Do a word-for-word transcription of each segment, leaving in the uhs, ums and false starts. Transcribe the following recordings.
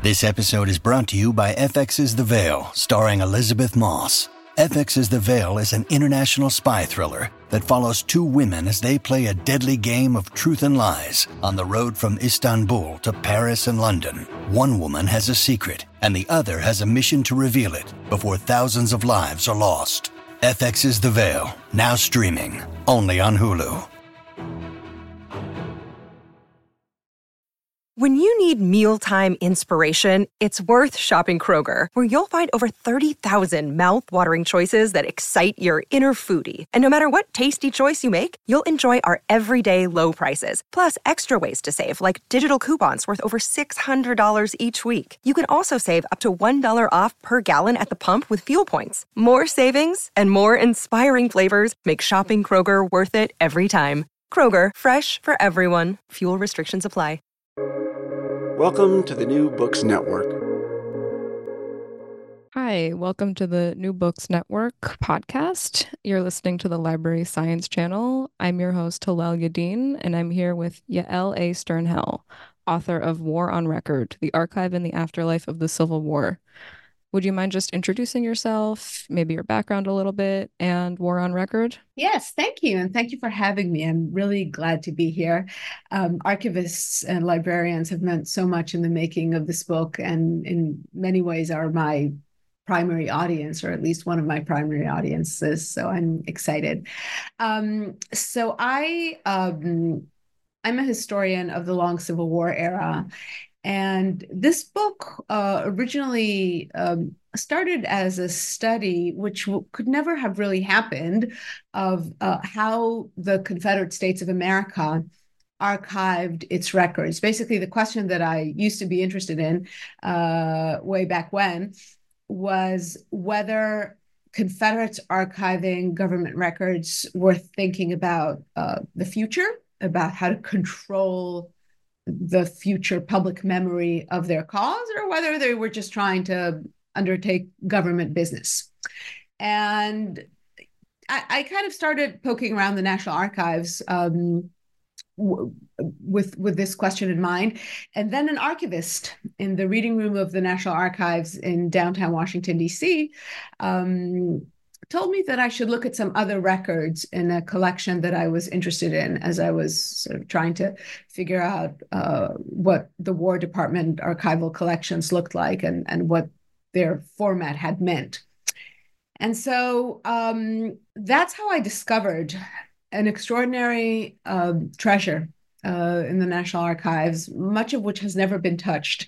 This episode is brought to you by F X's The Veil, starring Elizabeth Moss. F X's The Veil is an international spy thriller that follows two women as they play a deadly game of truth and lies on the road from Istanbul to Paris and London. One woman has a secret, and the other has a mission to reveal it before thousands of lives are lost. F X's The Veil, now streaming, only on Hulu. When you need mealtime inspiration, it's worth shopping Kroger, where you'll find over thirty thousand mouth-watering choices that excite your inner foodie. And no matter what tasty choice you make, you'll enjoy our everyday low prices, plus extra ways to save, like digital coupons worth over six hundred dollars each week. You can also save up to one dollar off per gallon at the pump with fuel points. More savings and more inspiring flavors make shopping Kroger worth it every time. Kroger, fresh for everyone. Fuel restrictions apply. Welcome to the New Books Network. Hi, welcome to the New Books Network podcast. You're listening to the Library Science Channel. I'm your host, Hillel Yadin, and I'm here with Yael A. Sternhell, author of War on Record, The Archive and the Afterlife of the Civil War. Would you mind just introducing yourself, maybe your background a little bit, and War on Record? Yes, thank you. And thank you for having me. I'm really glad to be here. Um, archivists and librarians have meant so much in the making of this book, and in many ways are my primary audience, or at least one of my primary audiences. So I'm excited. Um, so I, um, I'm a historian of the long Civil War era. And this book uh, originally um, started as a study, which w- could never have really happened, of uh, how the Confederate States of America archived its records. Basically, the question that I used to be interested in uh, way back when was whether Confederates archiving government records were thinking about uh, the future, about how to control the future public memory of their cause, or whether they were just trying to undertake government business. And I, I kind of started poking around the National Archives um, w- with, with this question in mind. And then an archivist in the reading room of the National Archives in downtown Washington, D C, um, told me that I should look at some other records in a collection that I was interested in as I was sort of trying to figure out uh, what the War Department archival collections looked like and, and what their format had meant. And so um, that's how I discovered an extraordinary uh, treasure uh, in the National Archives, much of which has never been touched.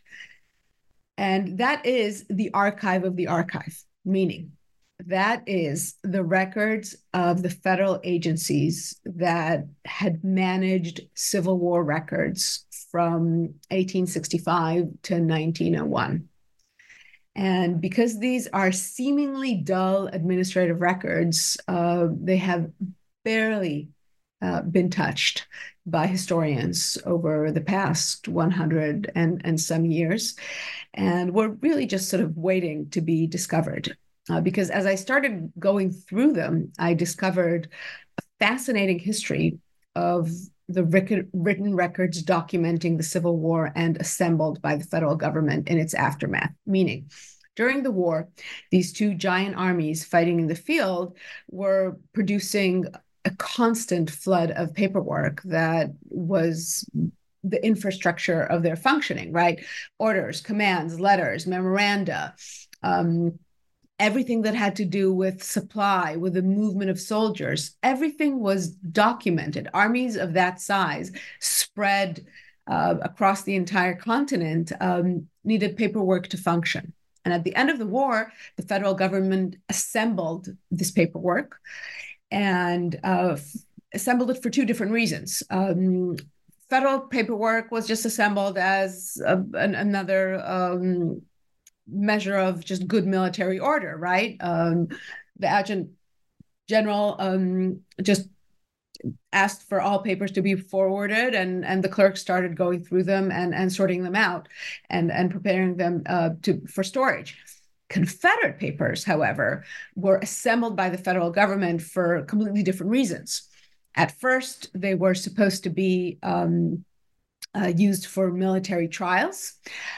And that is the archive of the archive, meaning that is the records of the federal agencies that had managed Civil War records from eighteen sixty-five to nineteen oh one. And because these are seemingly dull administrative records, uh, they have barely uh, been touched by historians over the past one hundred and, and some years. And we're really just sort of waiting to be discovered. Uh, because as I started going through them, I discovered a fascinating history of the rec- written records documenting the Civil War and assembled by the federal government in its aftermath. Meaning, during the war, these two giant armies fighting in the field were producing a constant flood of paperwork that was the infrastructure of their functioning, right? Orders, commands, letters, memoranda, um, everything that had to do with supply, with the movement of soldiers, everything was documented. Armies of that size spread uh, across the entire continent um, needed paperwork to function. And at the end of the war, the federal government assembled this paperwork and uh, f- assembled it for two different reasons. Um, federal paperwork was just assembled as a, an, another um, measure of just good military order, right? Um, the adjutant general um, just asked for all papers to be forwarded, and, and the clerks started going through them and, and sorting them out and, and preparing them uh, to for storage. Confederate papers, however, were assembled by the federal government for completely different reasons. At first, they were supposed to be um, Uh, used for military trials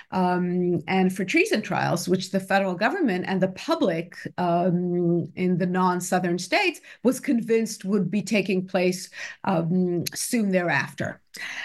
um, and for treason trials, which the federal government and the public um, in the non-Southern states was convinced would be taking place um, soon thereafter.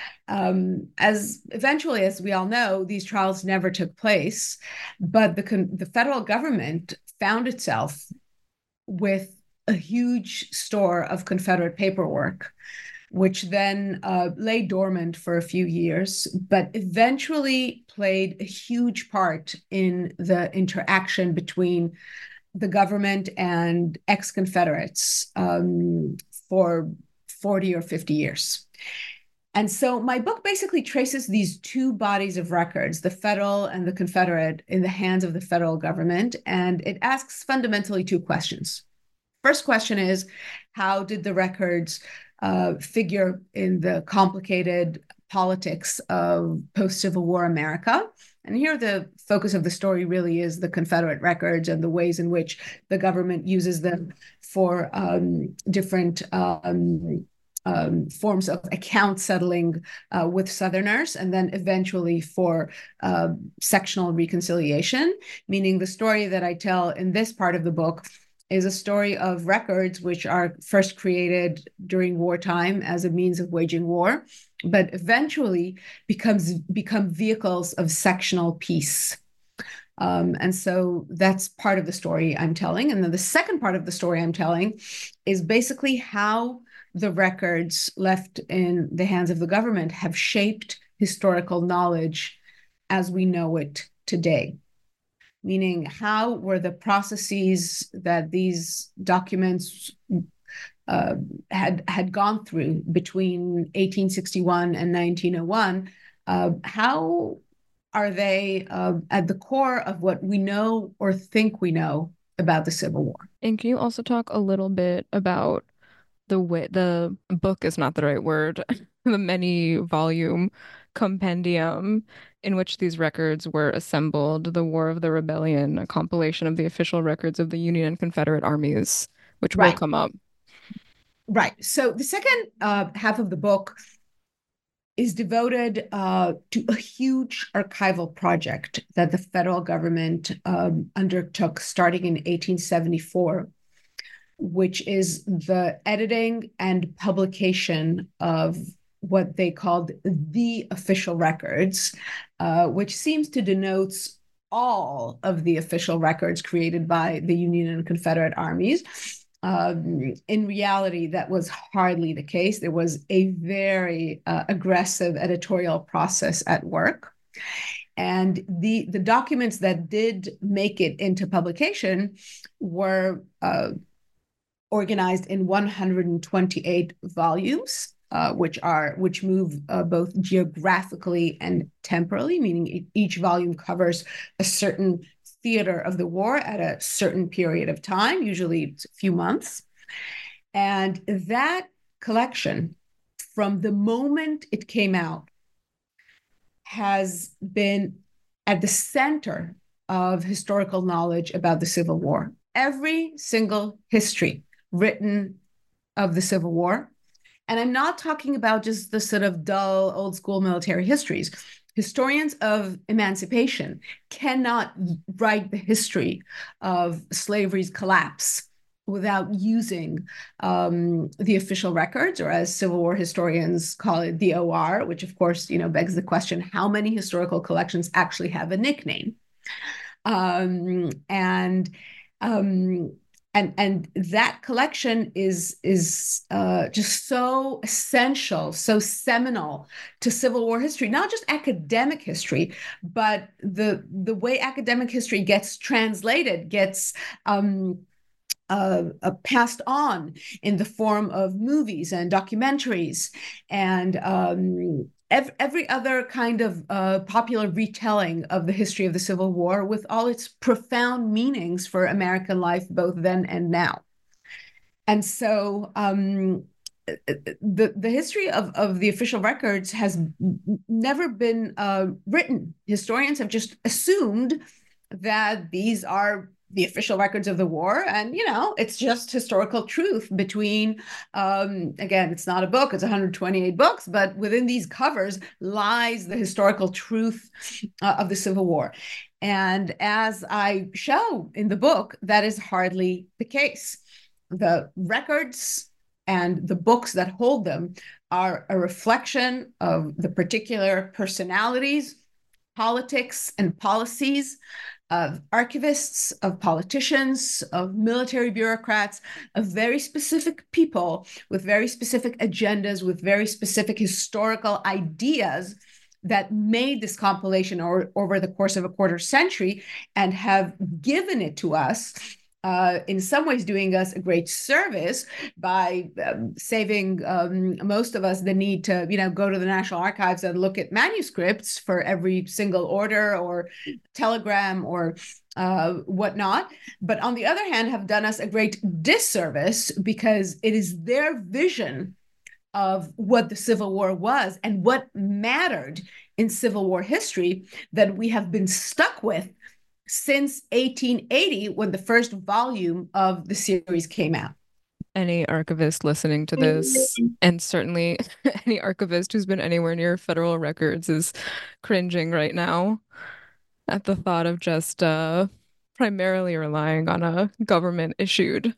Um, as eventually, as we all know, these trials never took place, but the, the federal government found itself with a huge store of Confederate paperwork, which then uh, lay dormant for a few years, but eventually played a huge part in the interaction between the government and ex-Confederates um, for forty or fifty years. And so my book basically traces these two bodies of records, the federal and the Confederate, in the hands of the federal government, and it asks fundamentally two questions. First question is, how did the records Uh, figure in the complicated politics of post-Civil War America? And here the focus of the story really is the Confederate records and the ways in which the government uses them for um, different um, um, forms of account settling uh, with Southerners, and then eventually for uh, sectional reconciliation, meaning the story that I tell in this part of the book is a story of records which are first created during wartime as a means of waging war, but eventually becomes become vehicles of sectional peace. Um, and so that's part of the story I'm telling. And then the second part of the story I'm telling is basically how the records left in the hands of the government have shaped historical knowledge as we know it today. Meaning, how were the processes that these documents uh, had had gone through between eighteen sixty-one and nineteen oh one? Uh, how are they uh, at the core of what we know or think we know about the Civil War? And can you also talk a little bit about the way the book is not the right word, the many volume compendium in which these records were assembled, The War of the Rebellion, a compilation of the official records of the Union and Confederate armies, which Right. will come up. Right. So the second uh, half of the book is devoted uh, to a huge archival project that the federal government um, undertook starting in eighteen seventy-four, which is the editing and publication of what they called the official records, uh, which seems to denote all of the official records created by the Union and Confederate armies. Um, in reality, that was hardly the case. There was a very uh, aggressive editorial process at work. And the, the documents that did make it into publication were uh, organized in one hundred twenty-eight volumes. Uh, which are which move uh, both geographically and temporally, meaning each volume covers a certain theater of the war at a certain period of time, usually it's a few months. And that collection, from the moment it came out, has been at the center of historical knowledge about the Civil War. Every single history written of the Civil War. And I'm not talking about just the sort of dull, old school military histories. Historians of emancipation cannot write the history of slavery's collapse without using um, the official records, or as Civil War historians call it, the O R, which of course, you know, begs the question, how many historical collections actually have a nickname? Um, and um, And and that collection is is uh, just so essential, so seminal to Civil War history, not just academic history, but the the way academic history gets translated, gets um, uh, uh, passed on in the form of movies and documentaries and um, every, every other kind of uh, popular retelling of the history of the Civil War, with all its profound meanings for American life, both then and now. And so um, the, the history of, of the official records has never been uh, written. Historians have just assumed that these are the official records of the war, and you know it's just historical truth between um again, it's not a book, it's one hundred twenty-eight books, but within these covers lies the historical truth uh, of the Civil War. And as I show in the book, that is hardly the case. The records and the books that hold them are a reflection of the particular personalities, politics, and policies of archivists, of politicians, of military bureaucrats, of very specific people with very specific agendas, with very specific historical ideas that made this compilation or, over the course of a quarter century and have given it to us. Uh, in some ways, doing us a great service by um, saving um, most of us the need to, you know, go to the National Archives and look at manuscripts for every single order or telegram or uh, whatnot. But on the other hand, have done us a great disservice because it is their vision of what the Civil War was and what mattered in Civil War history that we have been stuck with since eighteen eighty, when the first volume of the series came out. Any archivist listening to this, and certainly any archivist who's been anywhere near federal records, is cringing right now at the thought of just uh, primarily relying on a government-issued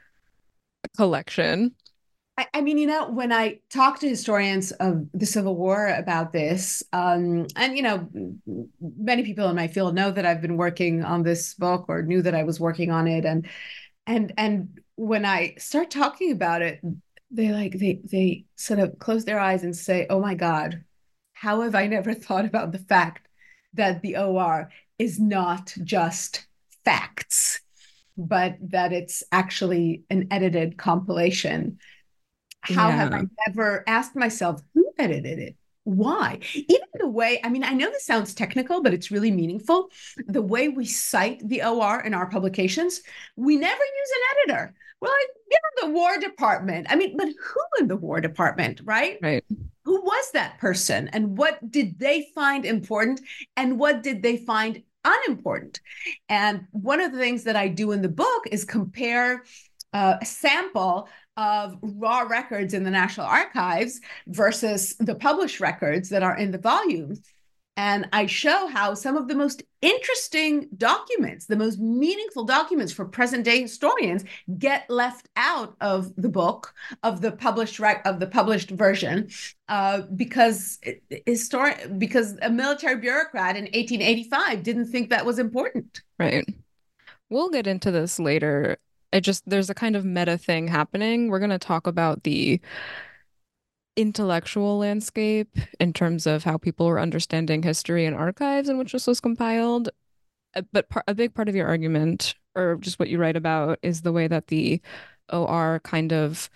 collection. I, I mean, you know, when I talk to historians of the Civil War about this, um, and, you know, many people in my field know that I've been working on this book or knew that I was working on it. And, and, and when I start talking about it, they like, they, they sort of close their eyes and say, oh my God, how have I never thought about the fact that the O R is not just facts, but that it's actually an edited compilation. How Yeah. have I never asked myself, who edited it? Why? Even the way, I mean, I know this sounds technical, but it's really meaningful. The way we cite the O R in our publications, we never use an editor. We're like, you know, the War Department. I mean, but who in the War Department, right? Right. Who was that person? And what did they find important? And what did they find unimportant? And one of the things that I do in the book is compare uh, a sample of raw records in the National Archives versus the published records that are in the volumes. And I show how some of the most interesting documents, the most meaningful documents for present day historians, get left out of the book, of the published rec- of the published version, uh, because histori- because a military bureaucrat in eighteen eighty-five didn't think that was important. Right. We'll get into this later. It just, there's a kind of meta thing happening. We're going to talk about the intellectual landscape in terms of how people are understanding history and archives in which this was compiled. Uh, But par- a big part of your argument, or just what you write about, is the way that the O R kind of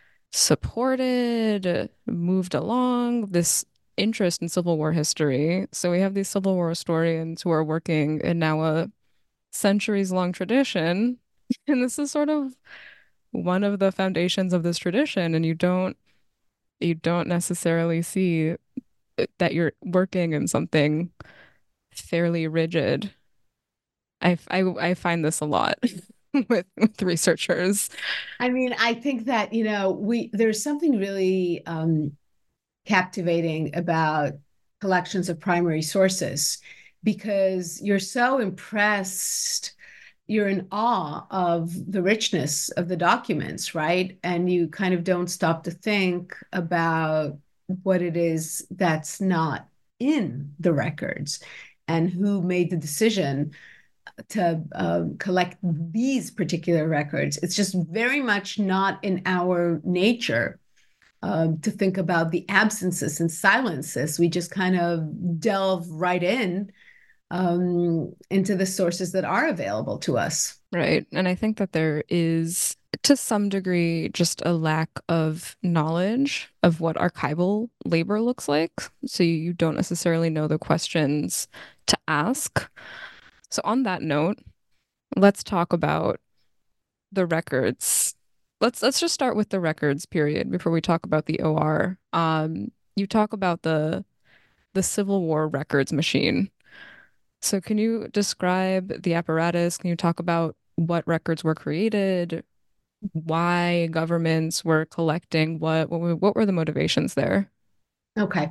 supported, moved along this interest in Civil War history. So we have these Civil War historians who are working in now a centuries long tradition. And this is sort of one of the foundations of this tradition. And you don't you don't necessarily see that you're working in something fairly rigid. I, I, I find this a lot with, with researchers. I mean, I think that, you know, we there's something really um, captivating about collections of primary sources because you're so impressed, you're in awe of the richness of the documents, right? And you kind of don't stop to think about what it is that's not in the records and who made the decision to um, collect these particular records. It's just very much not in our nature um, to think about the absences and silences. We just kind of delve right in um, into the sources that are available to us. Right. And I think that there is, to some degree, just a lack of knowledge of what archival labor looks like. So you don't necessarily know the questions to ask. So on that note, let's talk about the records. Let's let's just start with the records period before we talk about the O R. Um, you talk about the the Civil War records machine. So can you describe the apparatus? Can you talk about what records were created, why governments were collecting what, what, were- what were the motivations there? Okay.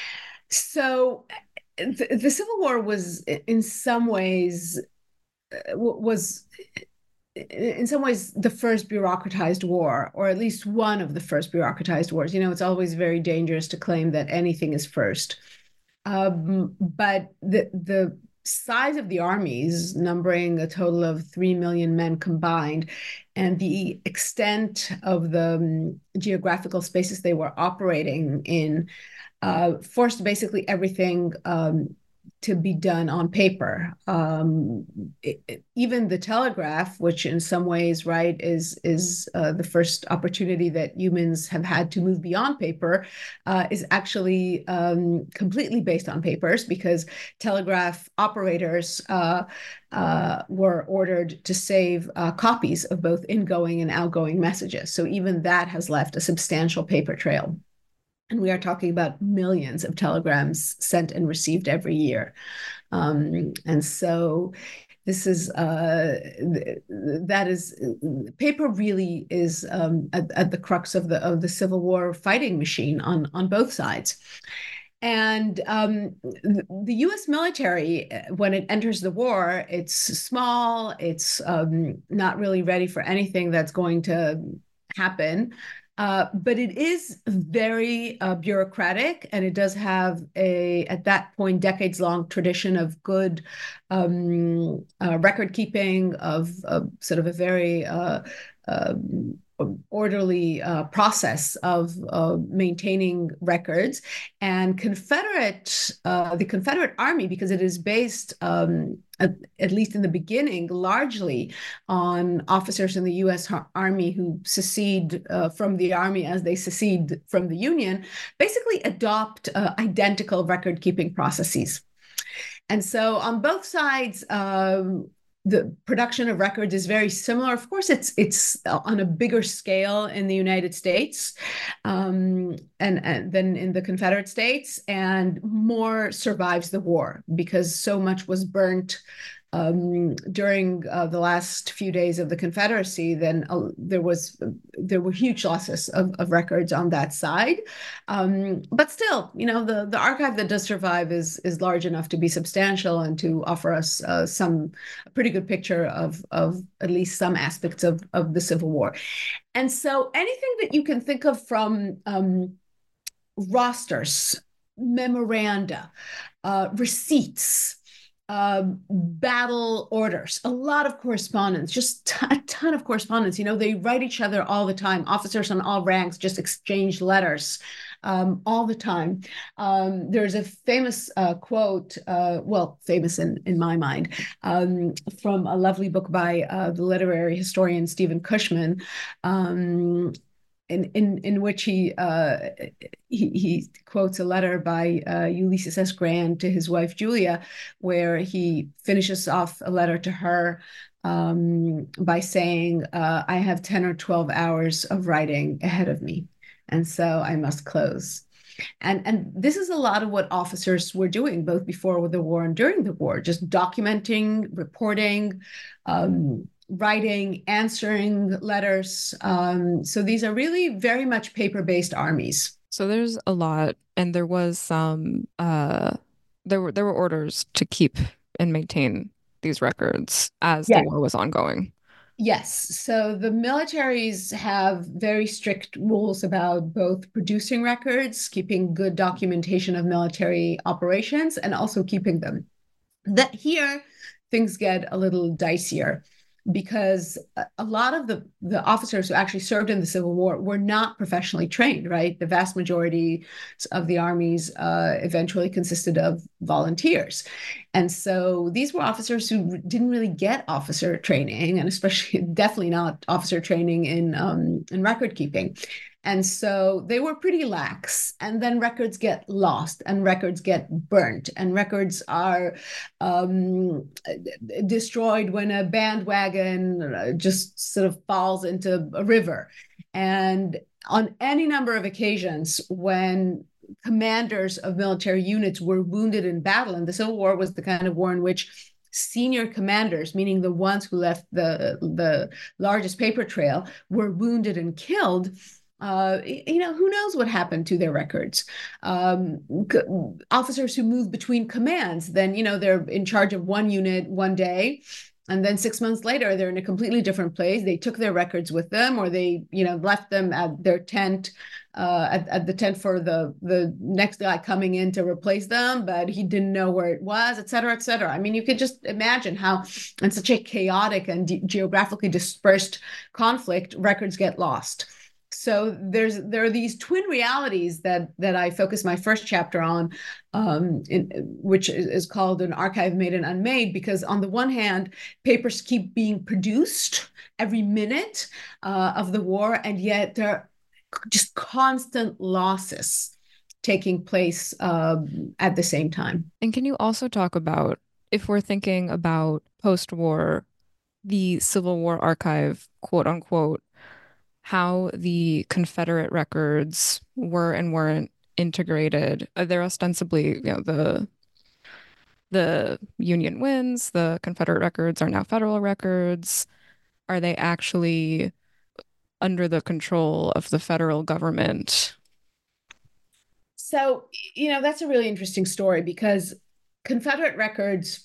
So the, the Civil War was in some ways uh, was in some ways the first bureaucratized war, or at least one of the first bureaucratized wars. You know, it's always very dangerous to claim that anything is first. Um, but the the size of the armies, numbering a total of three million men combined, and the extent of the um, geographical spaces they were operating in, uh, forced basically everything um, to be done on paper. Um, it, it, even the telegraph, which in some ways, right, is is uh, the first opportunity that humans have had to move beyond paper, uh, is actually um, completely based on papers, because telegraph operators uh, uh, were ordered to save uh, copies of both ingoing and outgoing messages. So even that has left a substantial paper trail. And we are talking about millions of telegrams sent and received every year. Um, and so this is, uh, that is, paper really is um, at, at the crux of the, of the Civil War fighting machine on, on both sides. And um, the U S military, when it enters the war, it's small, it's um, not really ready for anything that's going to happen. Uh, but it is very uh, bureaucratic, and it does have a, at that point, decades-long tradition of good um, uh, record keeping, of, of sort of a very uh, um, orderly uh, process of uh, maintaining records. And Confederate, uh, the Confederate Army, because it is based, um, at, at least in the beginning, largely on officers in the U S Army who secede uh, from the Army as they secede from the Union, basically adopt uh, identical record-keeping processes. And so on both sides, um, the production of records is very similar. Of course, it's it's on a bigger scale in the United States um, and, and than in the Confederate States, and more survives the war because so much was burnt um, during uh, the last few days of the Confederacy. Then uh, there was there were huge losses of, of records on that side, um, but still, you know, the the archive that does survive is is large enough to be substantial and to offer us uh, some a pretty good picture of of at least some aspects of of the Civil War. And so anything that you can think of from um, rosters, memoranda, uh, receipts, um, battle orders, a lot of correspondence, just t- a ton of correspondence. You know, they write each other all the time. Officers on all ranks just exchange letters um, all the time. Um, there's a famous uh, quote, uh, well, famous in, in my mind, um, from a lovely book by uh, the literary historian Stephen Cushman, um, in, in, in which he, uh, he, he quotes a letter by uh, Ulysses S. Grant to his wife Julia, where he finishes off a letter to her um, by saying, uh, I have ten or twelve hours of writing ahead of me, and so I must close. And, and this is a lot of what officers were doing, both before the war and during the war, just documenting, reporting, um, writing, answering letters. Um, so these are really very much paper-based armies. So there's a lot, and there was some, uh, there were there were orders to keep and maintain these records as the Yeah. war was ongoing. Yes. So the militaries have very strict rules about both producing records, keeping good documentation of military operations, and also keeping them. That here, things get a little dicier, because a lot of the, the officers who actually served in the Civil War were not professionally trained, right? The vast majority of the armies uh, eventually consisted of volunteers. And so these were officers who didn't really get officer training, and especially definitely not officer training in, um, in record keeping. And so they were pretty lax. And then records get lost, and records get burnt, and records are um, destroyed when a bandwagon just sort of falls into a river. And on any number of occasions when commanders of military units were wounded in battle. And the Civil War was the kind of war in which senior commanders, meaning the ones who left the, the largest paper trail, were wounded and killed. Uh, you know, who knows what happened to their records? Um, officers who move between commands, then, you know, they're in charge of one unit one day, and then six months later, they're in a completely different place. They took their records with them, or they, you know, left them at their tent, uh, at, at the tent for the, the next guy coming in to replace them, but he didn't know where it was, et cetera, et cetera. I mean, you could just imagine how in such a chaotic and de- geographically dispersed conflict, records get lost. So there's there are these twin realities that that I focus my first chapter on, um, in, which is, is called An Archive Made and Unmade, because on the one hand, papers keep being produced every minute uh, of the war, and yet there are just constant losses taking place um, at the same time. And can you also talk about, if we're thinking about post-war, the Civil War archive, quote unquote, how the Confederate records were and weren't integrated? They're ostensibly, you know, the the Union wins, the Confederate records are now federal records. Are they actually under the control of the federal government? So, you know, that's a really interesting story, because Confederate records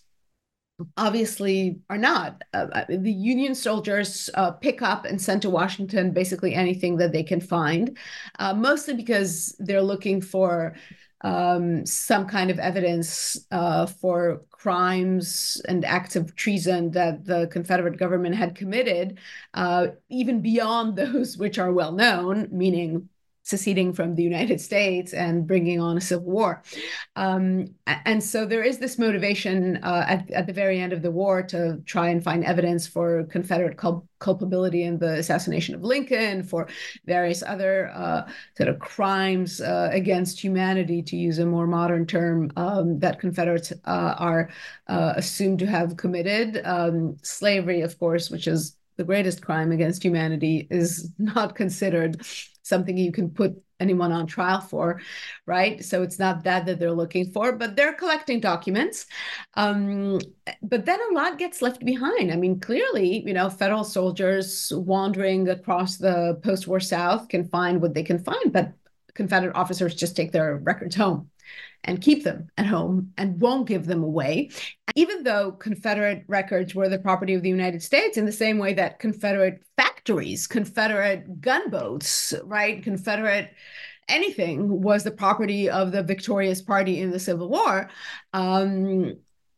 obviously are not. Uh, the Union soldiers uh, pick up and send to Washington basically anything that they can find, uh, mostly because they're looking for um, some kind of evidence uh, for crimes and acts of treason that the Confederate government had committed, uh, even beyond those which are well known, meaning seceding from the United States and bringing on a civil war. Um, and so there is this motivation uh, at, at the very end of the war to try and find evidence for Confederate cul- culpability in the assassination of Lincoln, for various other uh, sort of crimes uh, against humanity, to use a more modern term, um, that Confederates uh, are uh, assumed to have committed. Um, slavery, of course, which is the greatest crime against humanity, is not considered something you can put anyone on trial for, right? So it's not that that they're looking for, but they're collecting documents. Um, but then a lot gets left behind. I mean, clearly, you know, federal soldiers wandering across the post-war South can find what they can find, but Confederate officers just take their records home and keep them at home and won't give them away. Even though Confederate records were the property of the United States, in the same way that Confederate factories, Confederate gunboats, right, Confederate anything was the property of the victorious party in the Civil War, um,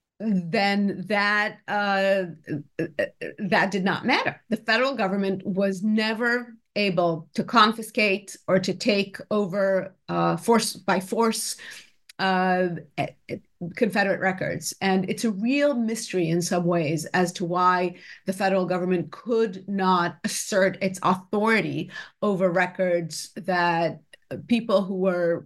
then that uh, that did not matter. The federal government was never able to confiscate or to take over uh, force by force Uh, Confederate records. And it's a real mystery in some ways as to why the federal government could not assert its authority over records that people who were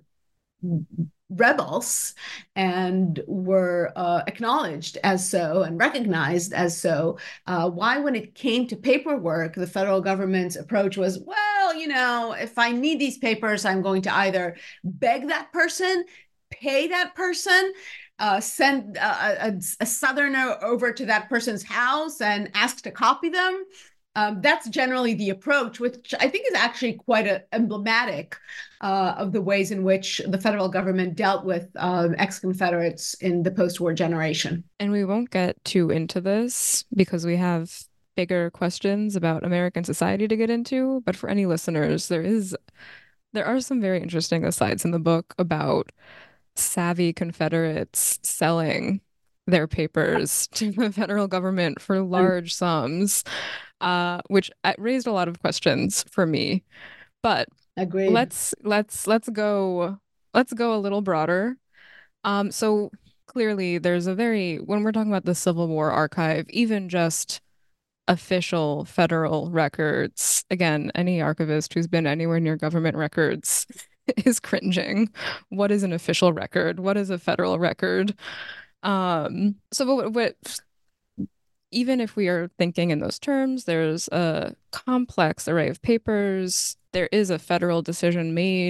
rebels and were uh, acknowledged as so and recognized as so. Uh, why, when it came to paperwork, the federal government's approach was, well, you know, if I need these papers, I'm going to either beg that person, pay that person, uh, send a, a, a Southerner over to that person's house and ask to copy them. Um, that's generally the approach, which I think is actually quite a, emblematic uh, of the ways in which the federal government dealt with um, ex-Confederates in the post-war generation. And we won't get too into this because we have bigger questions about American society to get into. But for any listeners, there is there are some very interesting asides in the book about savvy Confederates selling their papers to the federal government for large sums, uh, which raised a lot of questions for me. But Agreed. let's let's let's go let's go a little broader. Um, so clearly, there's a very when we're talking about the Civil War archive, even just official federal records. Again, any archivist who's been anywhere near government records is cringing. What is an official record? What is a federal record? Um, so what, what, even if we are thinking in those terms, there's a complex array of papers. There is a federal decision made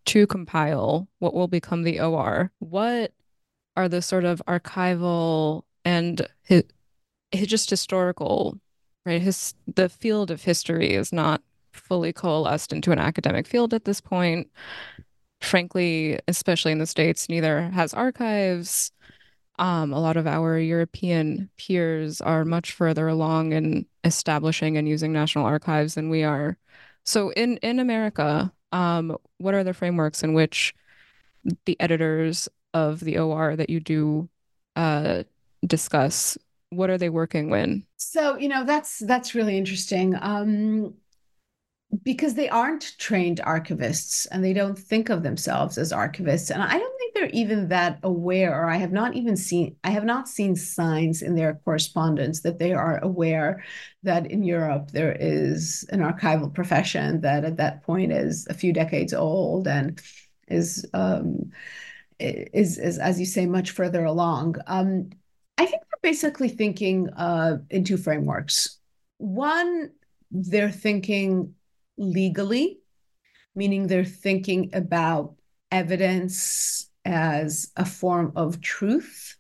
to compile what will become the O R, what are the sort of archival and hi- hi- just historical, right? His, the field of history is not fully coalesced into an academic field at this point. Frankly, especially in the States, neither has archives. Um, a lot of our European peers are much further along in establishing and using national archives than we are. So in in America, um, what are the frameworks in which the editors of the O R that you do uh, discuss, what are they working with? So, you know, that's that's really interesting. Um, because they aren't trained archivists and they don't think of themselves as archivists. And I don't think they're even that aware, or I have not even seen, I have not seen signs in their correspondence that they are aware that in Europe there is an archival profession that at that point is a few decades old and is, um, is, is as you say, much further along. Um, I think they're basically thinking uh, in two frameworks. One, they're thinking legally, meaning they're thinking about evidence as a form of truth.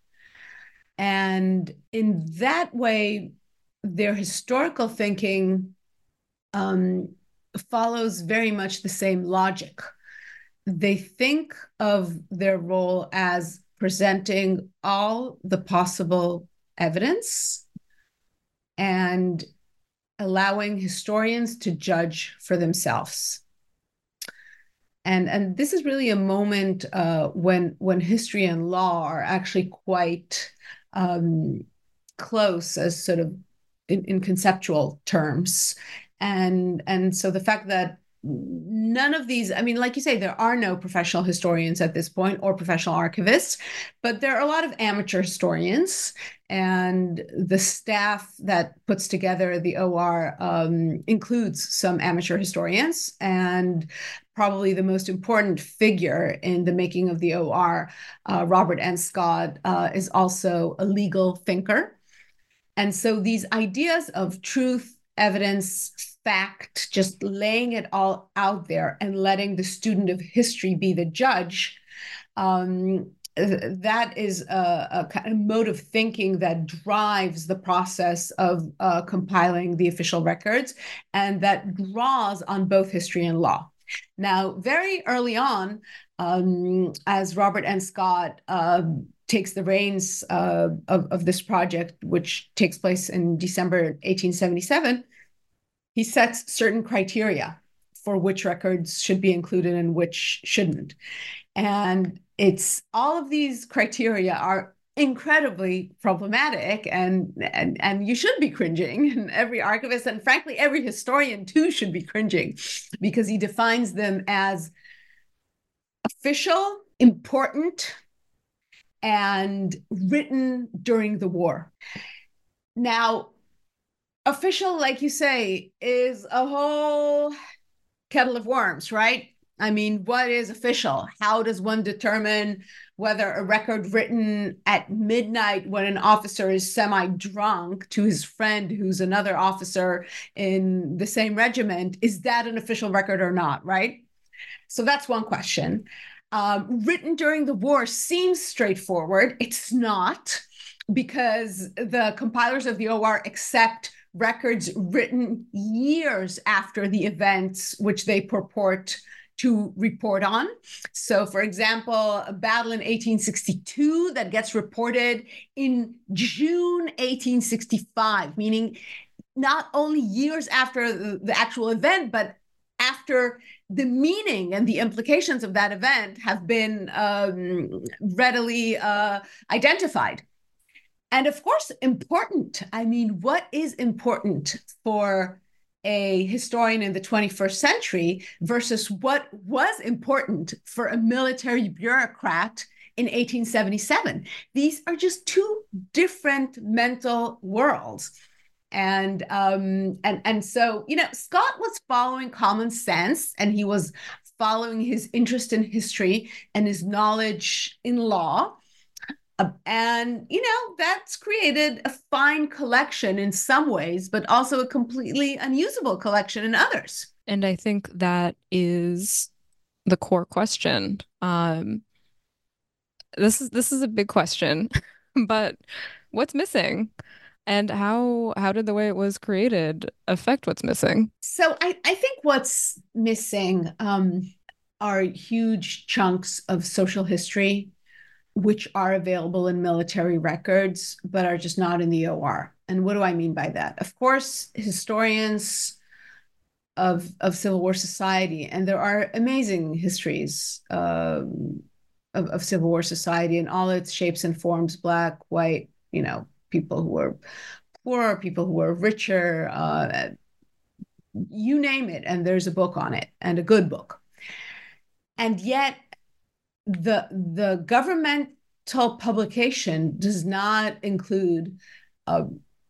And in that way, their historical thinking um, follows very much the same logic. They think of their role as presenting all the possible evidence and allowing historians to judge for themselves. And, and this is really a moment uh, when, when history and law are actually quite um, close as sort of in, in conceptual terms. And, and so the fact that none of these, I mean, like you say, there are no professional historians at this point or professional archivists, but there are a lot of amateur historians. And the staff that puts together the O R um, includes some amateur historians. And probably the most important figure in the making of the O R, uh, Robert N. Scott, uh, is also a legal thinker. And so these ideas of truth, evidence, fact, just laying it all out there and letting the student of history be the judge, um, that is a, a kind of mode of thinking that drives the process of uh, compiling the official records, and that draws on both history and law. Now, very early on, um, as Robert N. Scott uh, takes the reins uh, of, of this project, which takes place in December eighteen seventy-seven, he sets certain criteria for which records should be included and which shouldn't. And it's all of these criteria are incredibly problematic, and, and, and you should be cringing. And every archivist, and frankly, every historian too, should be cringing, because he defines them as official, important, and written during the war. Now, official, like you say, is a whole kettle of worms, right? I mean, what is official? How does one determine whether a record written at midnight when an officer is semi-drunk to his friend who's another officer in the same regiment, is that an official record or not, right? So that's one question. Um, written during the war seems straightforward. It's not, because the compilers of the O R accept records written years after the events which they purport to report on. So, for example, a battle in eighteen sixty-two that gets reported in June eighteen sixty-five, meaning not only years after the, the actual event, but after the meaning and the implications of that event have been um, readily uh, identified. And of course, important. I mean, what is important for a historian in the twenty-first century versus what was important for a military bureaucrat in eighteen seventy-seven? These are just two different mental worlds. And um, and and so, you know, Scott was following common sense, and he was following his interest in history and his knowledge in law. Uh, and, you know, that's created a fine collection in some ways, but also a completely unusable collection in others. And I think that is the core question. Um, this is this is a big question, but what's missing? And how how did the way it was created affect what's missing? So I, I think what's missing um, are huge chunks of social history, which are available in military records, but are just not in the O R. And what do I mean by that? Of course, historians of, of Civil War society, and there are amazing histories um, of, of Civil War society in all its shapes and forms, Black, white, you know, people who were poor, people who were richer, uh, you name it, and there's a book on it, and a good book. And yet the the governmental publication does not include uh,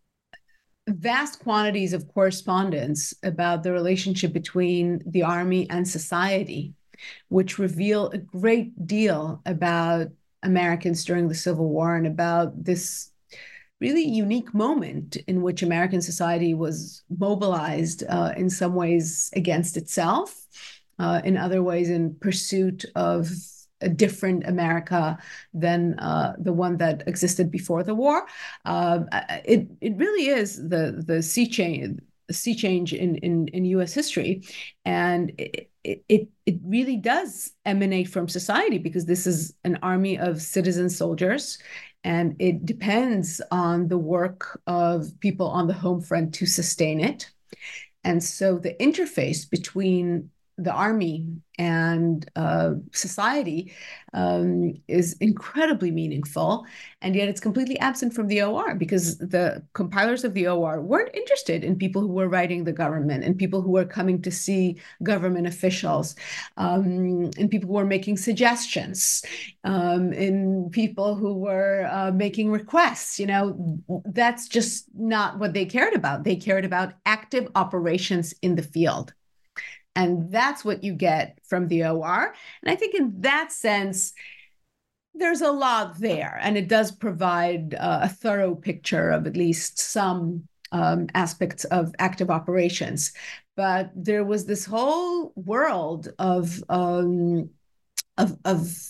vast quantities of correspondence about the relationship between the army and society, which reveal a great deal about Americans during the Civil War and about this really unique moment in which American society was mobilized uh, in some ways against itself, uh, in other ways in pursuit of a different America than uh, the one that existed before the war. Uh, it it really is the the sea change sea change in in, in U S history, and it, it it really does emanate from society, because this is an army of citizen soldiers, and it depends on the work of people on the home front to sustain it. And so the interface between the army and uh, society um, is incredibly meaningful, and yet it's completely absent from the O R, because the compilers of the O R weren't interested in people who were writing the government, and people who were coming to see government officials, um, and people who were making suggestions, um, and people who were uh, making requests. You know, that's just not what they cared about. They cared about active operations in the field. And that's what you get from the O R. And I think in that sense, there's a lot there. And it does provide uh, a thorough picture of at least some um, aspects of active operations. But there was this whole world of, um, of, of,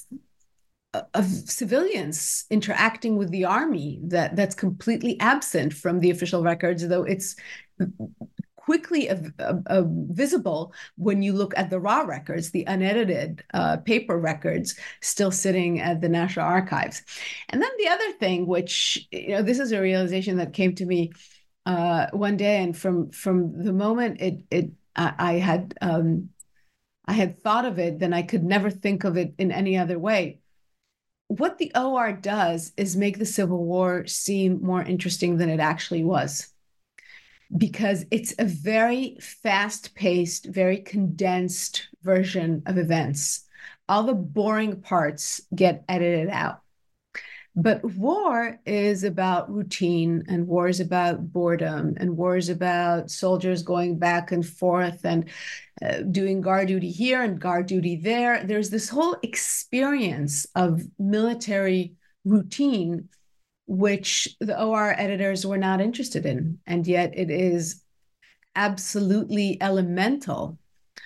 of civilians interacting with the army that, that's completely absent from the official records, though it's quickly uh, uh, visible when you look at the raw records, the unedited uh, paper records still sitting at the National Archives. And then the other thing, which, you know, this is a realization that came to me uh, one day, and from from the moment it it I, I had um, I had thought of it, then I could never think of it in any other way. What the O R does is make the Civil War seem more interesting than it actually was, because it's a very fast-paced, very condensed version of events. All the boring parts get edited out. But war is about routine, and war is about boredom, and war is about soldiers going back and forth and uh, doing guard duty here and guard duty there. There's this whole experience of military routine, which the O R editors were not interested in. And yet it is absolutely elemental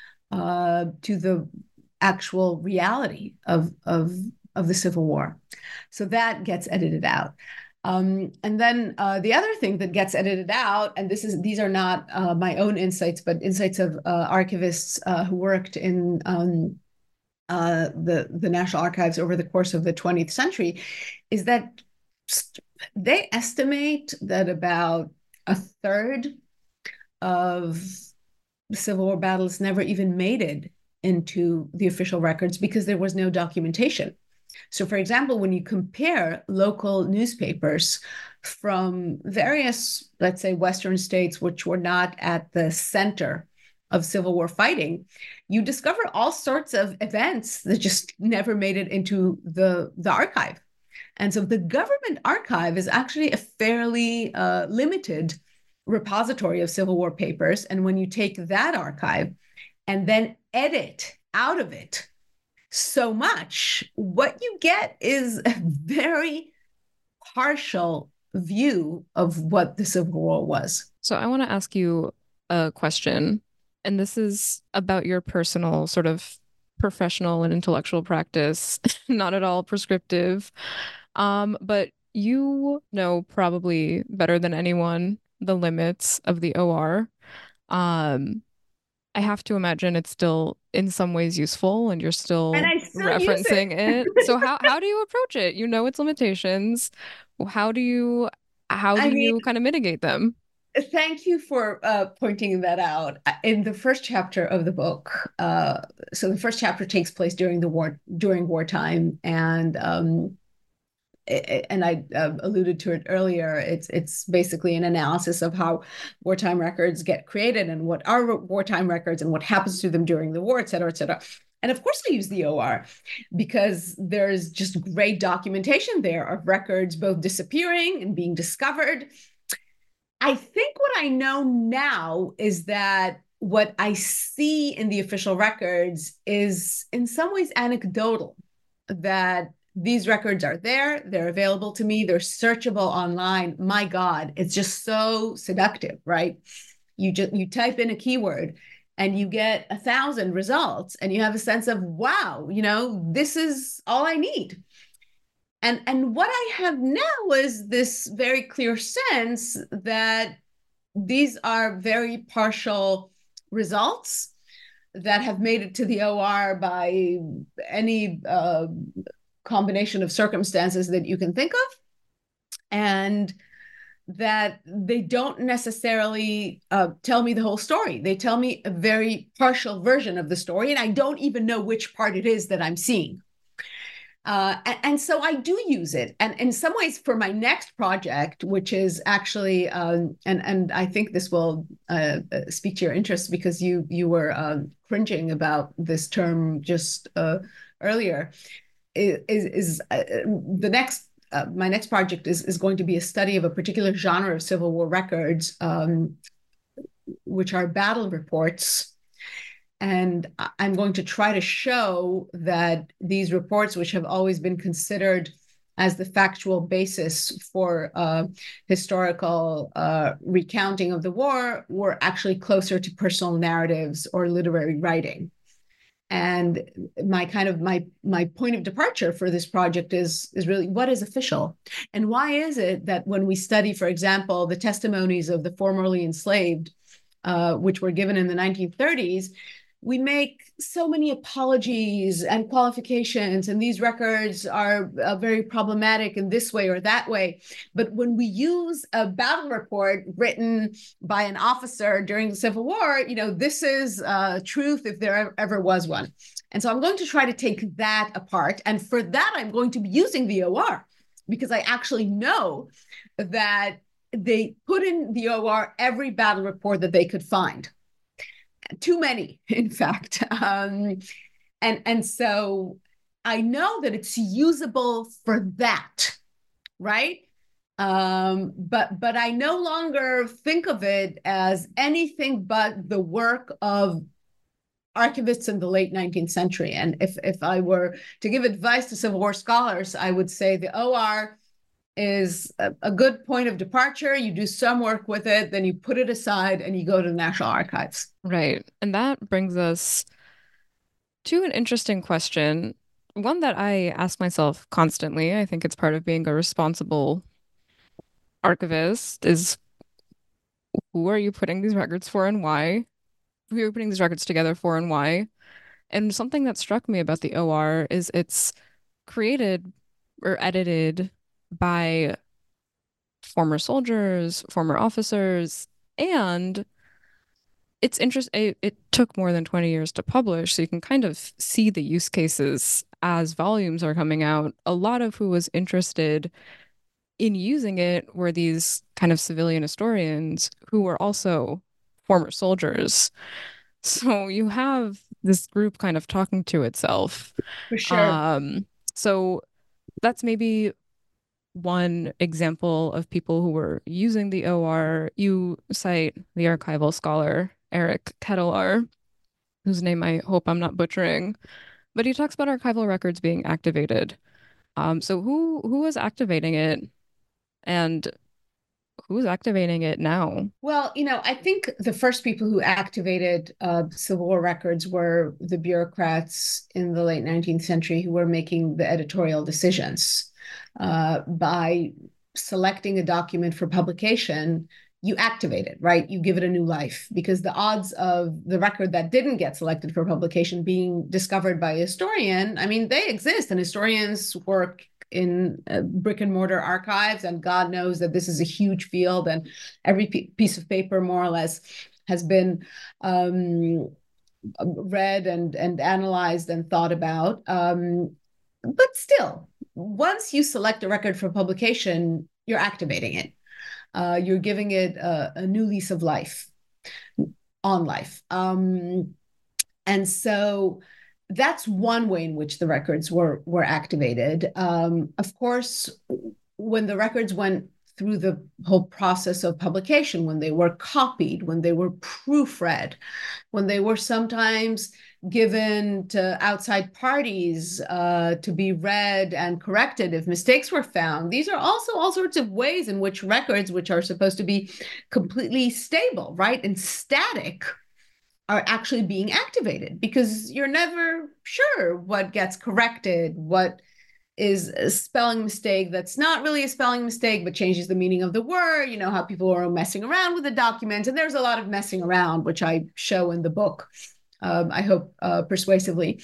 uh, to the actual reality of, of, of the Civil War. So that gets edited out. Um, and then uh, the other thing that gets edited out, and this is these are not uh, my own insights, but insights of uh, archivists uh, who worked in um, uh, the, the National Archives over the course of the twentieth century, is that they estimate that about a third of the Civil War battles never even made it into the official records because there was no documentation. So, for example, when you compare local newspapers from various, let's say, Western states, which were not at the center of Civil War fighting, you discover all sorts of events that just never made it into the, the archive. And so the government archive is actually a fairly uh, limited repository of Civil War papers. And when you take that archive and then edit out of it so much, what you get is a very partial view of what the Civil War was. So I want to ask you a question, and this is about your personal sort of professional and intellectual practice, not at all prescriptive. Um, but you know probably better than anyone the limits of the O R. Um, I have to imagine it's still in some ways useful and you're And still I still use it. referencing it. So how how do you approach it? You know its limitations. How do you how do I mean, you kind of mitigate them? thank you for uh, pointing that out. In the first chapter of the book, uh, so the first chapter takes place during the war, during wartime, and um, it, and I uh, alluded to it earlier. It's it's basically an analysis of how wartime records get created and what are wartime records and what happens to them during the war, et cetera, et cetera. And of course, I use the O R because there's just great documentation there of records both disappearing and being discovered. I think what I know now is that what I see in the official records is in some ways anecdotal, that these records are there, they're available to me, they're searchable online. My God, it's just so seductive, right? You just you type in a keyword and you get a thousand results and you have a sense of, wow, you know, this is all I need. And, and what I have now is this very clear sense that these are very partial results that have made it to the O R by any uh, combination of circumstances that you can think of, and that they don't necessarily uh, tell me the whole story. They tell me a very partial version of the story, and I don't even know which part it is that I'm seeing. Uh, and, and so I do use it. And in some ways, for my next project, which is actually, um, and and I think this will uh, speak to your interest because you you were um, cringing about this term just uh, earlier, is, is uh, the next, uh, my next project is, is going to be a study of a particular genre of Civil War records, um, which are battle reports. And I'm going to try to show that these reports, which have always been considered as the factual basis for uh, historical uh, recounting of the war, were actually closer to personal narratives or literary writing. And my kind of my my point of departure for this project is is really what is official, and why is it that when we study, for example, the testimonies of the formerly enslaved, uh, which were given in the nineteen thirties, we make so many apologies and qualifications, and these records are uh, very problematic in this way or that way. But when we use a battle report written by an officer during the Civil War, you know, this is uh, truth if there ever was one. And so I'm going to try to take that apart. And for that, I'm going to be using the O R because I actually know that they put in the O R every battle report that they could find. Too many, in fact. Um, and, and so I know that it's usable for that, right? Um, but, but I no longer think of it as anything but the work of archivists in the late nineteenth century. And if, if I were to give advice to Civil War scholars, I would say the O R is a, a good point of departure. You do some work with it, then you put it aside and you go to the National Archives. Right. And that brings us to an interesting question, one that I ask myself constantly. I think it's part of being a responsible archivist is, who are you putting these records for and why? Who are you putting these records together for and why? And something that struck me about the O R is it's created or edited by former soldiers, former officers, and it's interesting. It, it took more than twenty years to publish, so you can kind of see the use cases as volumes are coming out. A lot of who was interested in using it were these kind of civilian historians who were also former soldiers. So you have this group kind of talking to itself. For sure. Um, so that's maybe one example of people who were using the O R. You cite the archival scholar Eric Ketelaar, whose name I hope I'm not butchering, but he talks about archival records being activated. Um, so who who was activating it, and who's activating it now? Well, you know, I think the first people who activated uh, Civil War records were the bureaucrats in the late nineteenth century who were making the editorial decisions. Uh, by selecting a document for publication, you activate it, right? You give it a new life, because the odds of the record that didn't get selected for publication being discovered by a historian, I mean, they exist, and historians work in uh, brick and mortar archives, and God knows that this is a huge field, and every p- piece of paper more or less has been um, read and, and analyzed and thought about. Um, but still, once you select a record for publication, you're activating it. Uh, you're giving it a, a new lease of life, on life. Um, and so that's one way in which the records were were activated. Um, of course, when the records went through the whole process of publication, when they were copied, when they were proofread, when they were sometimes given to outside parties uh, to be read and corrected if mistakes were found. These are also all sorts of ways in which records, which are supposed to be completely stable, right, and static, are actually being activated, because you're never sure what gets corrected, what is a spelling mistake that's not really a spelling mistake, but changes the meaning of the word. You know how people are messing around with the document, and there's a lot of messing around, which I show in the book, um, I hope uh, persuasively.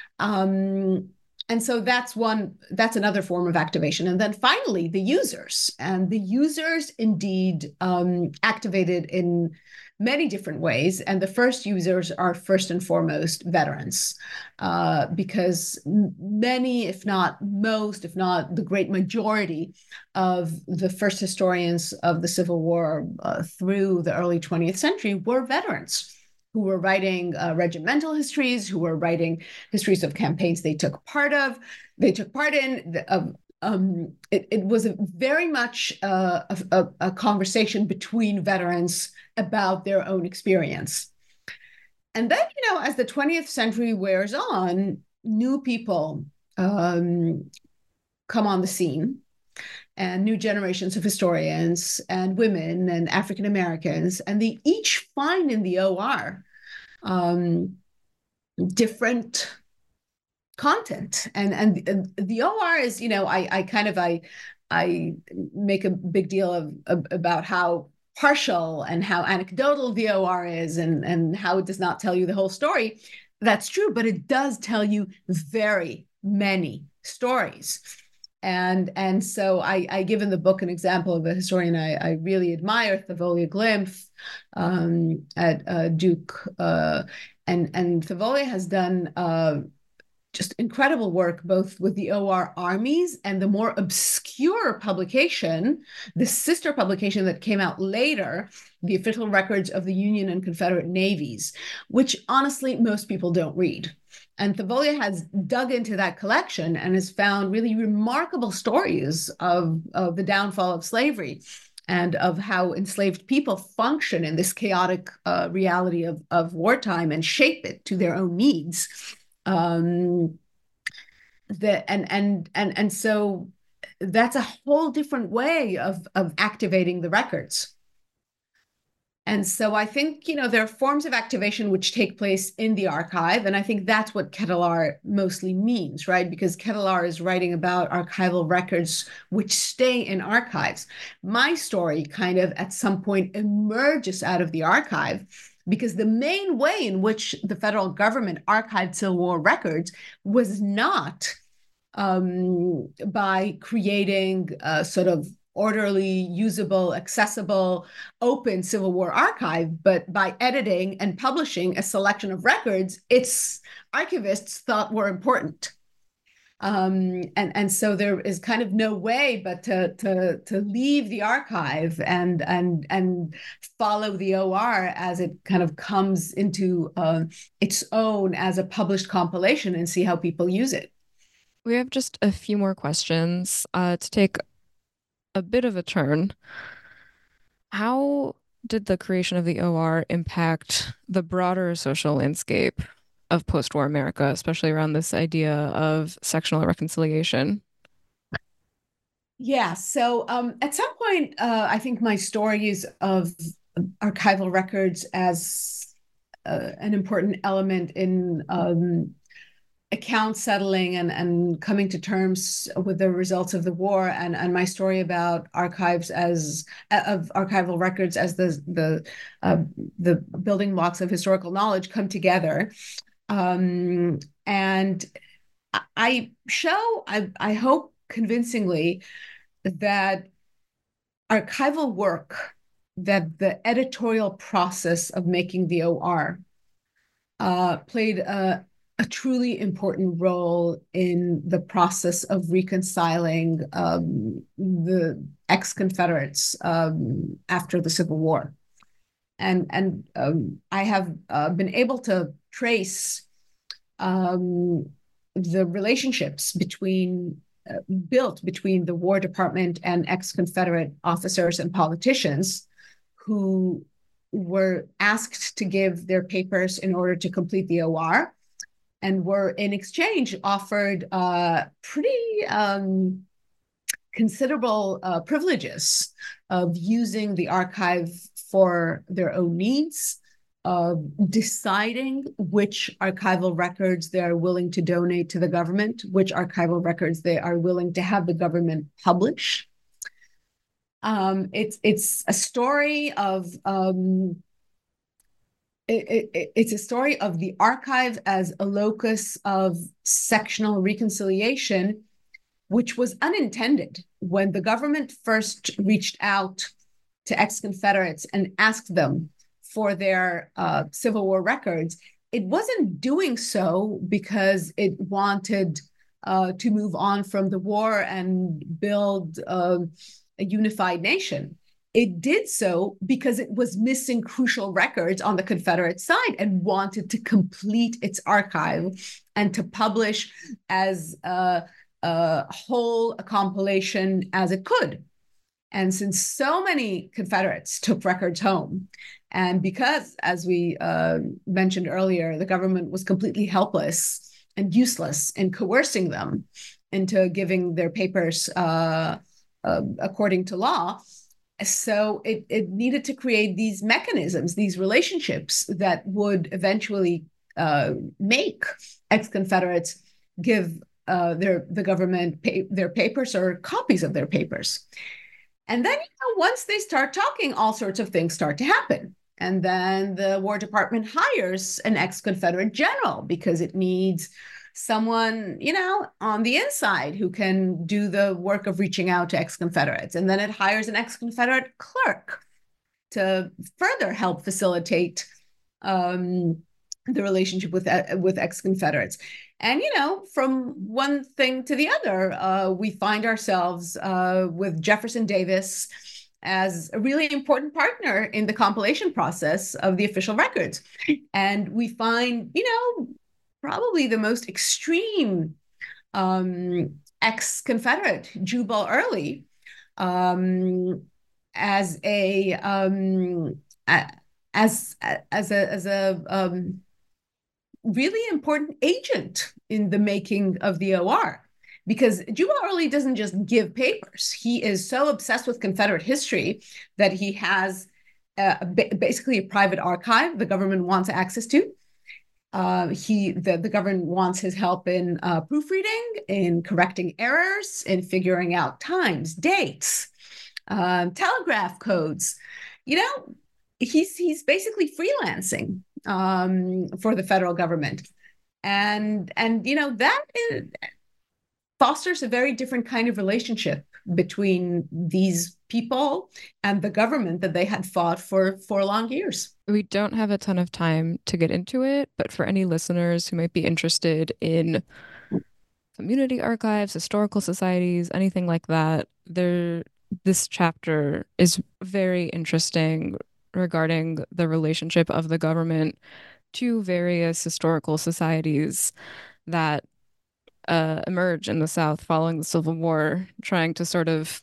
Um, and so that's one, that's another form of activation. And then finally, the users. And the users indeed um, activated in many different ways. And the first users are first and foremost veterans, uh, because many, if not most, if not the great majority of the first historians of the Civil War uh, through the early twentieth century were veterans who were writing uh, regimental histories, who were writing histories of campaigns they took part of, they took part in. The, uh, um, it, it was a very much uh, a, a conversation between veterans about their own experience. And then, you know, as the twentieth century wears on, new people um, come on the scene, and new generations of historians and women and African Americans, and they each find in the O R um, different content. And, and and the O R is, you know, I I kind of I I make a big deal of, of about how partial and how anecdotal the O R is, and and how it does not tell you the whole story. That's true, but it does tell you very many stories. And, and so I, I give in the book an example of a historian I, I really admire, Thavolia Glymph, um, at uh, Duke. Uh, and, and Thavolia has done uh, just incredible work, both with the O R armies and the more obscure publication, the sister publication that came out later, the official records of the Union and Confederate navies, which honestly most people don't read. And Thavolia has dug into that collection and has found really remarkable stories of, of the downfall of slavery and of how enslaved people function in this chaotic uh, reality of, of wartime and shape it to their own needs. Um, the, and, and, and, and so that's a whole different way of, of activating the records. And so I think, you know, there are forms of activation which take place in the archive. And I think that's what Ketelaar mostly means, right? Because Ketelaar is writing about archival records which stay in archives. My story kind of at some point emerges out of the archive, because the main way in which the federal government archived Civil War records was not um, by creating a sort of orderly, usable, accessible, open Civil War archive, but by editing and publishing a selection of records its archivists thought were important. Um, and, and so there is kind of no way but to, to, to leave the archive and, and, and follow the O R as it kind of comes into uh, its own as a published compilation and see how people use it. We have just a few more questions uh, to take a bit of a turn. How did the creation of the O R impact the broader social landscape of post-war America, especially around this idea of sectional reconciliation? Yeah. So um, at some point, uh, I think my stories of archival records as uh, an important element in um, account settling and, and coming to terms with the results of the war, and, and my story about archives as of archival records as the the uh, the building blocks of historical knowledge come together. Um, and I show, I, I hope convincingly, that archival work, that the editorial process of making the O R uh, played a, a truly important role in the process of reconciling um, the ex-Confederates um, after the Civil War. And, and um, I have uh, been able to trace um, the relationships between uh, built between the War Department and ex-Confederate officers and politicians who were asked to give their papers in order to complete the O R, and were in exchange offered uh, pretty um, considerable uh, privileges of using the archive for their own needs, of deciding which archival records they are willing to donate to the government, which archival records they are willing to have the government publish. Um, it's it's a story of um, it, it, it's a story of the archive as a locus of sectional reconciliation, which was unintended when the government first reached out to ex-Confederates and asked them for their uh, Civil War records. It wasn't doing so because it wanted uh, to move on from the war and build uh, a unified nation. It did so because it was missing crucial records on the Confederate side and wanted to complete its archive and to publish as a, a whole a compilation as it could. And since so many Confederates took records home, and because, as we uh, mentioned earlier, the government was completely helpless and useless in coercing them into giving their papers uh, uh, according to law, so it, it needed to create these mechanisms, these relationships that would eventually uh, make ex-Confederates give uh, their the government pay, their papers or copies of their papers. And then, you know, once they start talking, all sorts of things start to happen. And then the War Department hires an ex-Confederate general because it needs someone, you know, on the inside who can do the work of reaching out to ex-Confederates. And then it hires an ex-Confederate clerk to further help facilitate um, the relationship with, uh, with ex-Confederates. And, you know, from one thing to the other, uh, we find ourselves uh, with Jefferson Davis as a really important partner in the compilation process of the official records. And we find, you know, probably the most extreme um, ex-Confederate, Jubal Early, um, as a um, as as a as a um, really important agent in the making of the O R. Because Jubal Early doesn't just give papers. He is so obsessed with Confederate history that he has uh, basically a private archive the government wants access to. Uh, he the, the government wants his help in uh, proofreading, in correcting errors, in figuring out times, dates, uh, telegraph codes. You know, he's he's basically freelancing um, for the federal government, and and you know that is, fosters a very different kind of relationship between these people and the government that they had fought for for long years. We don't have a ton of time to get into it, but for any listeners who might be interested in community archives, historical societies, anything like that, there this chapter is very interesting regarding the relationship of the government to various historical societies that uh, emerge in the South following the Civil War, trying to sort of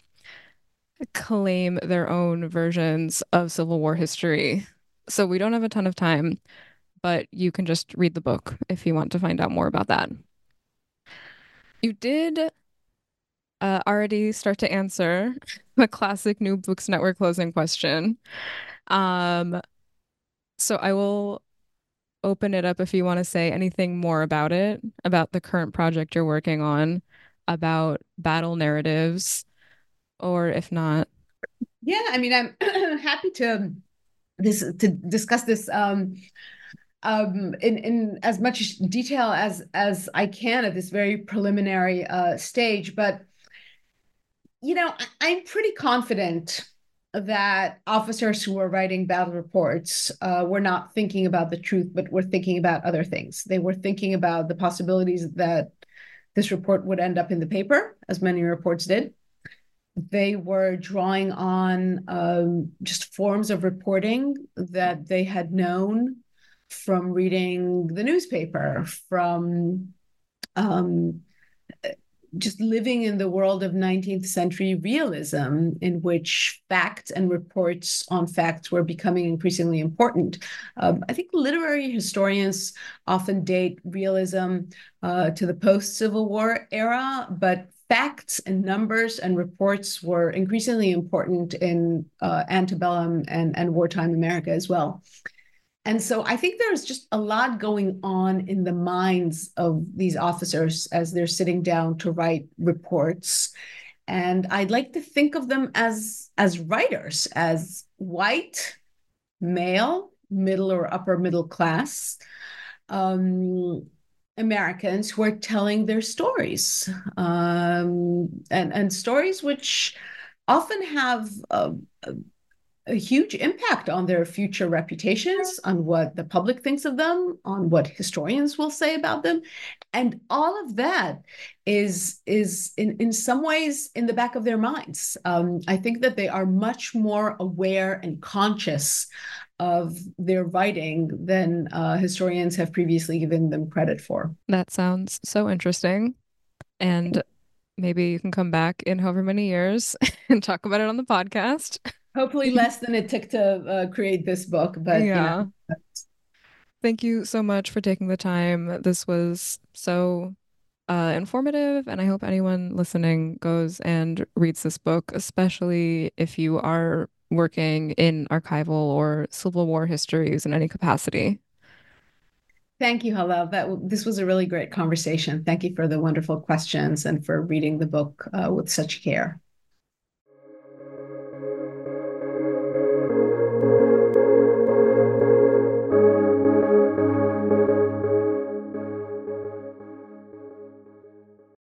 claim their own versions of Civil War history. So we don't have a ton of time, but you can just read the book if you want to find out more about that. You did uh, already start to answer the classic New Books Network closing question. Um, so I will open it up if you want to say anything more about it, about the current project you're working on, about battle narratives, or if not. Yeah, I mean, I'm happy to this to discuss this um, um, in in as much detail as as I can at this very preliminary uh, stage. But you know, I, I'm pretty confident that officers who were writing battle reports uh, were not thinking about the truth, but were thinking about other things. They were thinking about the possibilities that this report would end up in the paper, as many reports did. They were drawing on um, just forms of reporting that they had known from reading the newspaper, from um, just living in the world of nineteenth century realism, in which facts and reports on facts were becoming increasingly important. Um, I think literary historians often date realism uh, to the post-Civil War era, but facts and numbers and reports were increasingly important in uh, antebellum and, and wartime America as well. And so I think there's just a lot going on in the minds of these officers as they're sitting down to write reports. And I'd like to think of them as, as writers, as white, male, middle or upper middle class um, Americans who are telling their stories, um, and, and stories which often have a, a a huge impact on their future reputations, on what the public thinks of them, on what historians will say about them. And all of that is, is in, in some ways in the back of their minds. Um, I think that they are much more aware and conscious of their writing than uh, historians have previously given them credit for. That sounds so interesting. And maybe you can come back in however many years and talk about it on the podcast. Hopefully less than it took to uh, create this book, but yeah. You know. Thank you so much for taking the time. This was so uh, informative, and I hope anyone listening goes and reads this book, especially if you are working in archival or Civil War histories in any capacity. Thank you, Hallel. That this was a really great conversation. Thank you for the wonderful questions and for reading the book uh, with such care.